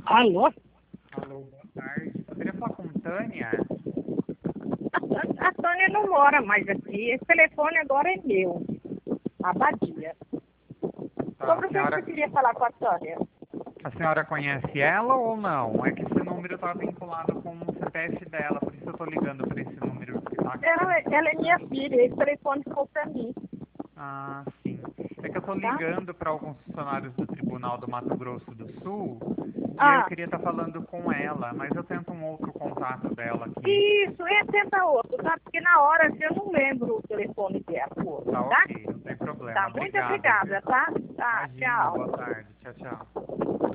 Alô? Alô, boa tarde. Poderia falar com Tânia? A Tânia não mora mais aqui. Esse telefone agora é meu. Abadia. Tá, Sobre o que você queria falar com a Tânia? a senhora conhece ela ou não? É que esse número está vinculado com o CPF dela, por isso eu estou ligando para esse número que está aqui. Ela é minha filha. Esse telefone ficou pra mim. Ah, sim. É que eu estou Tá? ligando para alguns funcionários do Tribunal do Mato Grosso do Sul e aí eu Ah, queria estar falando com ela, mas eu tento um outro contato dela aqui. isso. Tenta outro, tá? Porque na hora assim, eu não lembro o telefone dela, pô, Tá tá? ok, não tem problema. Tá, muito Obrigado, obrigada, viu? tá? Tá, Imagina, tchau. boa tarde. Tchau, tchau.